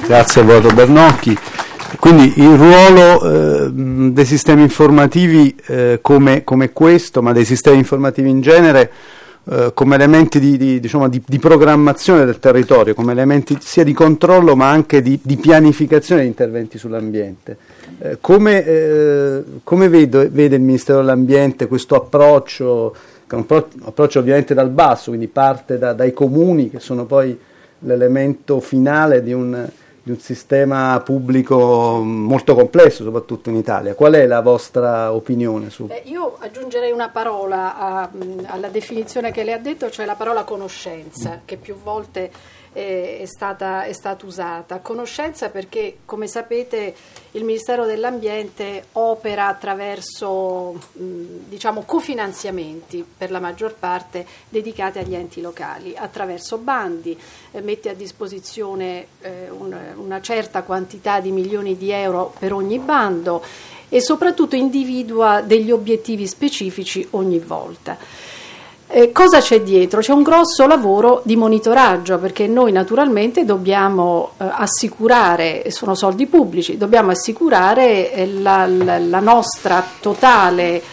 Grazie Voto Bernocchi. Quindi il ruolo dei sistemi informativi come questo, ma dei sistemi informativi in genere, come elementi di programmazione del territorio, come elementi sia di controllo ma anche di pianificazione di interventi sull'ambiente. Come vede il Ministero dell'Ambiente questo approccio, che è un approccio ovviamente dal basso, quindi parte dai comuni, che sono poi l'elemento finale di un sistema pubblico molto complesso, soprattutto in Italia. Qual è la vostra opinione su? Io aggiungerei una parola alla definizione che lei ha detto, cioè la parola conoscenza, che più volte è stata usata. Conoscenza perché, come sapete, il Ministero dell'Ambiente opera attraverso cofinanziamenti, per la maggior parte dedicati agli enti locali, attraverso bandi, mette a disposizione una certa quantità di milioni di euro per ogni bando e soprattutto individua degli obiettivi specifici ogni volta. Cosa c'è dietro? C'è un grosso lavoro di monitoraggio, perché noi naturalmente dobbiamo assicurare, sono soldi pubblici, dobbiamo assicurare la nostra totale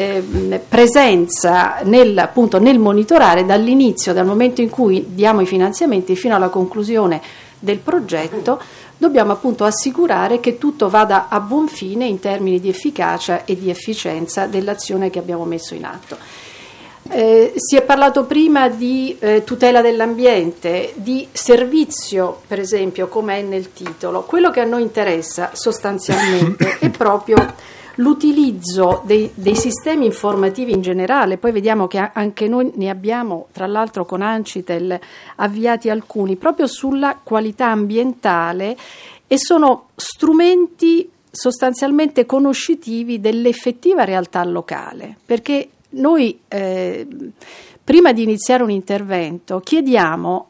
presenza nel monitorare dall'inizio, dal momento in cui diamo i finanziamenti fino alla conclusione del progetto. Dobbiamo appunto assicurare che tutto vada a buon fine in termini di efficacia e di efficienza dell'azione che abbiamo messo in atto. Si è parlato prima di tutela dell'ambiente, di servizio, per esempio, come è nel titolo. Quello che a noi interessa sostanzialmente è proprio l'utilizzo dei sistemi informativi in generale. Poi vediamo che anche noi ne abbiamo, tra l'altro con Ancitel, avviati alcuni proprio sulla qualità ambientale, e sono strumenti sostanzialmente conoscitivi dell'effettiva realtà locale, perché noi prima di iniziare un intervento chiediamo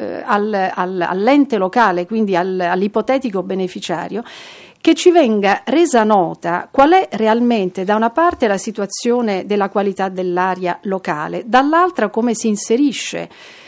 all'ente locale, quindi all'ipotetico beneficiario, che ci venga resa nota qual è realmente, da una parte, la situazione della qualità dell'aria locale, dall'altra come si inserisce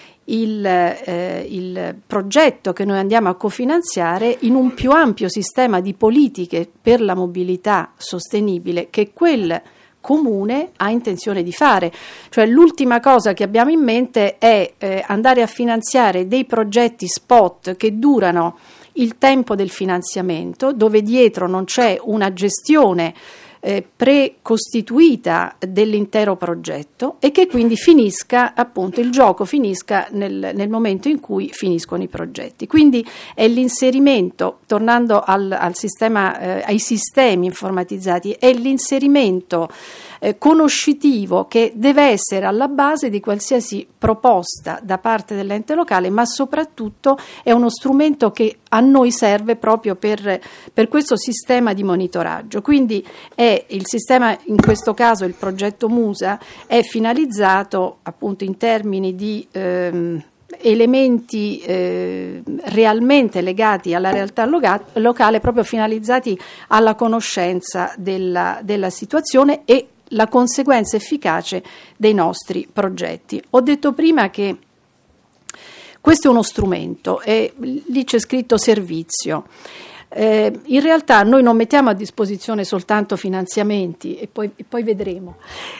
il progetto che noi andiamo a cofinanziare in un più ampio sistema di politiche per la mobilità sostenibile che quel comune ha intenzione di fare. Cioè, l'ultima cosa che abbiamo in mente è andare a finanziare dei progetti spot che durano il tempo del finanziamento, dove dietro non c'è una gestione precostituita dell'intero progetto, e che quindi il gioco finisca nel momento in cui finiscono i progetti. Quindi è l'inserimento, tornando al sistema, ai sistemi informatizzati, è l'inserimento conoscitivo che deve essere alla base di qualsiasi proposta da parte dell'ente locale, ma soprattutto è uno strumento che a noi serve proprio per questo sistema di monitoraggio. Quindi il sistema, in questo caso il progetto MUSA, è finalizzato appunto in termini di elementi realmente legati alla realtà locale, proprio finalizzati alla conoscenza della situazione e la conseguenza efficace dei nostri progetti. Ho detto prima che questo è uno strumento e lì c'è scritto servizio. In realtà noi non mettiamo a disposizione soltanto finanziamenti, e poi vedremo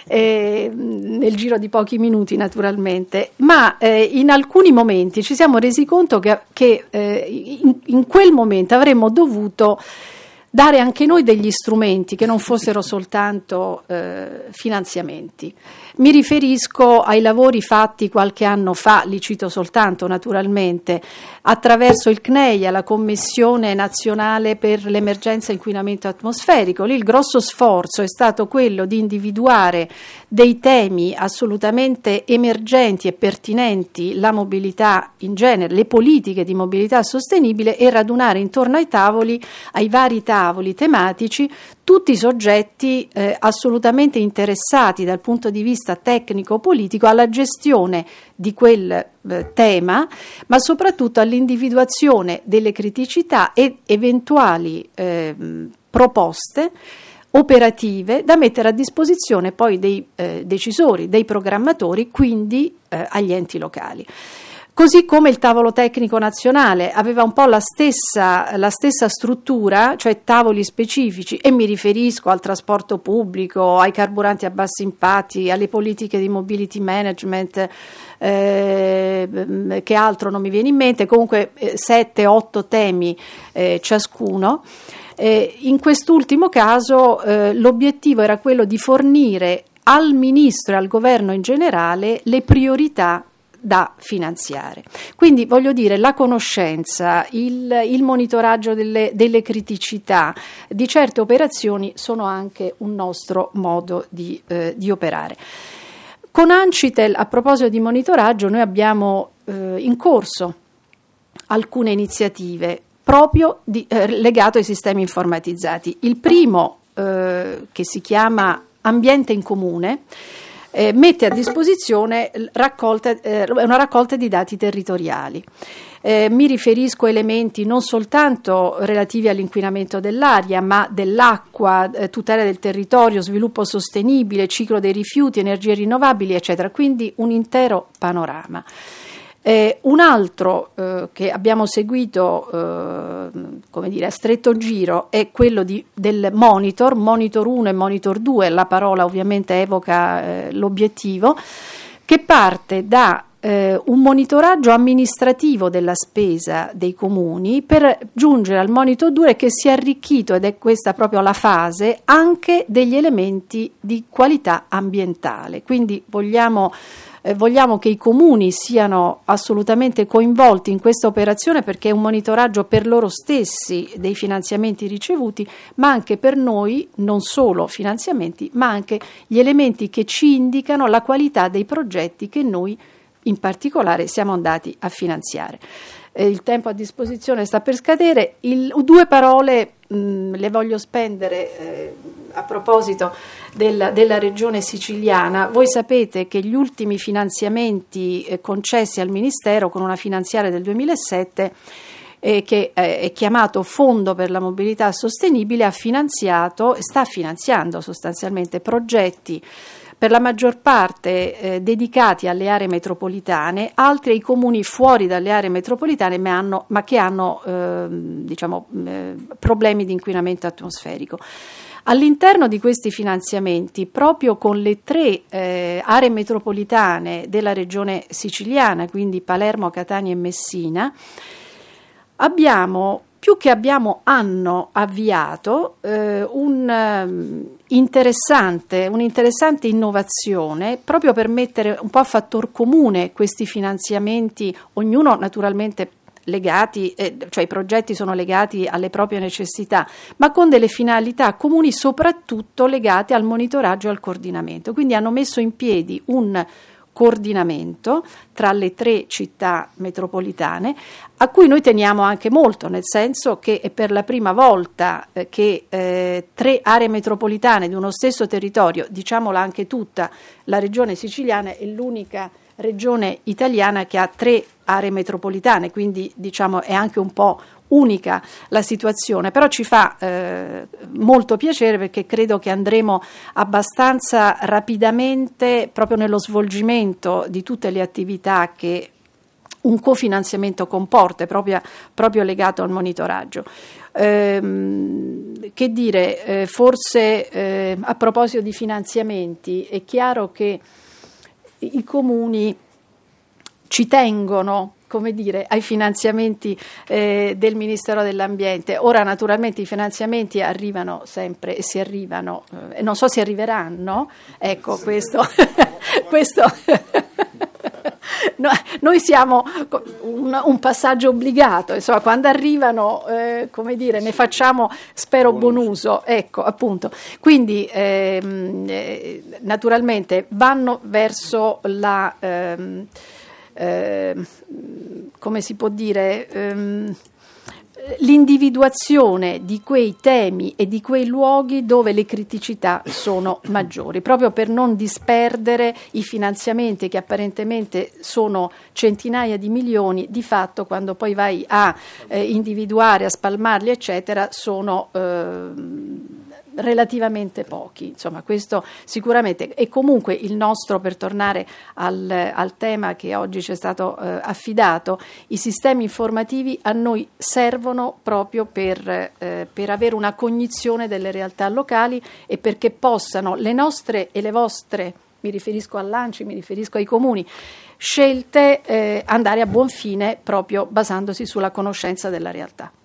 nel giro di pochi minuti naturalmente, ma in alcuni momenti ci siamo resi conto che in quel momento avremmo dovuto dare anche noi degli strumenti che non fossero soltanto finanziamenti. Mi riferisco ai lavori fatti qualche anno fa, li cito soltanto naturalmente, attraverso il CNEIA, la Commissione Nazionale per l'Emergenza Inquinamento Atmosferico. Lì il grosso sforzo è stato quello di individuare dei temi assolutamente emergenti e pertinenti, la mobilità in genere, le politiche di mobilità sostenibile, e radunare intorno ai vari tavoli tematici, tutti i soggetti assolutamente interessati dal punto di vista tecnico-politico alla gestione di quel tema, ma soprattutto all'individuazione delle criticità e eventuali proposte operative da mettere a disposizione poi dei decisori, dei programmatori, quindi agli enti locali. Così come il tavolo tecnico nazionale aveva un po' la stessa struttura, cioè tavoli specifici, e mi riferisco al trasporto pubblico, ai carburanti a bassi impatti, alle politiche di mobility management, che altro non mi viene in mente, comunque 7-8 temi ciascuno. In quest'ultimo caso l'obiettivo era quello di fornire al Ministro e al Governo in generale le priorità da finanziare. Quindi voglio dire, la conoscenza, il monitoraggio delle criticità di certe operazioni sono anche un nostro modo di operare. Con Ancitel, a proposito di monitoraggio, noi abbiamo in corso alcune iniziative proprio legato ai sistemi informatizzati. Il primo, che si chiama Ambiente in Comune, mette a disposizione una raccolta di dati territoriali. Mi riferisco a elementi non soltanto relativi all'inquinamento dell'aria, ma dell'acqua, tutela del territorio, sviluppo sostenibile, ciclo dei rifiuti, energie rinnovabili, eccetera. Quindi un intero panorama. Un altro che abbiamo seguito a stretto giro è quello del monitor 1 e monitor 2, la parola ovviamente evoca l'obiettivo, che parte da un monitoraggio amministrativo della spesa dei comuni per giungere al monitor 2, che si è arricchito, ed è questa proprio la fase, anche degli elementi di qualità ambientale. Quindi vogliamo che i comuni siano assolutamente coinvolti in questa operazione, perché è un monitoraggio per loro stessi dei finanziamenti ricevuti, ma anche per noi, non solo finanziamenti, ma anche gli elementi che ci indicano la qualità dei progetti che noi in particolare siamo andati a finanziare. Il tempo a disposizione sta per scadere. Due parole le voglio spendere a proposito della regione siciliana. Voi sapete che gli ultimi finanziamenti concessi al Ministero con una finanziaria del 2007, che è chiamato Fondo per la Mobilità Sostenibile, sta finanziando sostanzialmente progetti per la maggior parte dedicati alle aree metropolitane, altri ai comuni fuori dalle aree metropolitane, ma che hanno problemi di inquinamento atmosferico. All'interno di questi finanziamenti, proprio con le 3 aree metropolitane della regione siciliana, quindi Palermo, Catania e Messina, hanno avviato un'interessante innovazione, proprio per mettere un po' a fattor comune questi finanziamenti, ognuno naturalmente legati, cioè i progetti sono legati alle proprie necessità, ma con delle finalità comuni, soprattutto legate al monitoraggio e al coordinamento. Quindi hanno messo in piedi un coordinamento tra le 3 città metropolitane, a cui noi teniamo anche molto, nel senso che è per la prima volta che 3 aree metropolitane di uno stesso territorio, diciamola anche tutta, la regione siciliana è l'unica regione italiana che ha 3 aree metropolitane, quindi è anche un po' unica la situazione, però ci fa molto piacere, perché credo che andremo abbastanza rapidamente proprio nello svolgimento di tutte le attività che un cofinanziamento comporta, proprio legato al monitoraggio. Che dire, forse a proposito di finanziamenti, è chiaro che i comuni ci tengono, ai finanziamenti del Ministero dell'Ambiente. Ora naturalmente i finanziamenti arrivano sempre, e si arrivano, non so se arriveranno, ecco questo no, noi siamo un passaggio obbligato, insomma, quando arrivano ne facciamo, spero, buon uso, ecco, appunto. Quindi naturalmente vanno verso la come si può dire, l'individuazione di quei temi e di quei luoghi dove le criticità sono maggiori, proprio per non disperdere i finanziamenti, che apparentemente sono centinaia di milioni, di fatto quando poi vai a individuare, a spalmarli eccetera, sono relativamente pochi, insomma questo sicuramente. E comunque il nostro, per tornare al tema che oggi ci è stato affidato, i sistemi informativi a noi servono proprio per avere una cognizione delle realtà locali e perché possano le nostre e le vostre, mi riferisco all'ANCI, mi riferisco ai comuni, scelte andare a buon fine proprio basandosi sulla conoscenza della realtà.